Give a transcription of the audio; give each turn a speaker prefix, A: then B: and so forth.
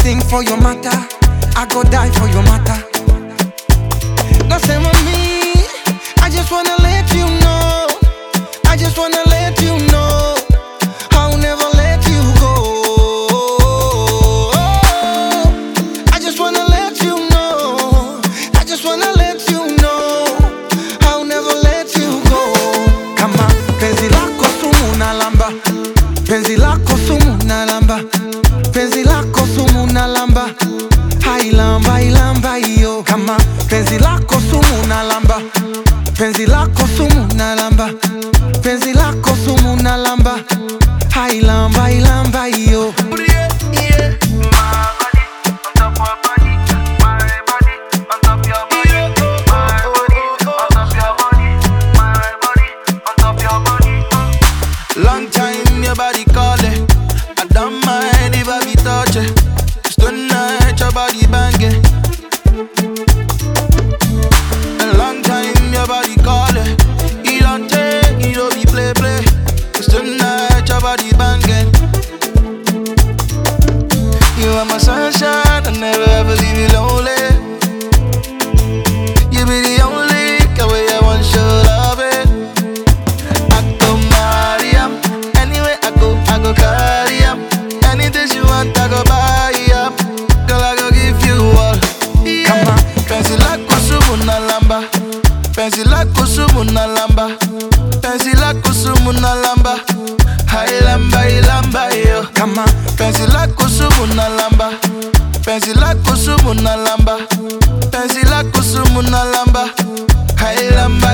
A: anything for your matter. I go die for your matter. Don't say me, I just wanna let you know. I just wanna let you know. I'll never let you go. I just wanna let you know. I just wanna let you know. I'll never let you go. Kama penzi lako sumu na lamba, penzi lako sumu na lamba, penzi lako sumu na lamba, hailamba ilamba iyo. Kama penzi lako sumu na lamba, penzi lako sumu na lamba, penzi lako sumu na lamba, hailamba ilamba iyo.
B: Long time your body calling, I don't mind if I be touching. Just tonight your body banging. A long time your body calling, you don't take, you don't be play. Just tonight your body banging. You are my sunshine, I never ever leave you lonely. You be the only girl way I want your love it. I go carry up. Anything you want, I go buy up. Girl, I go give you all. Yeah. Penzi lako sumu na lamba, penzi lako sumu na lamba, penzi lako sumu na lamba, hailamba ilamba yo.
A: Kama
B: penzi lako sumu na lamba, penzi lako sumu na lamba, penzi lako sumu na lamba, hailamba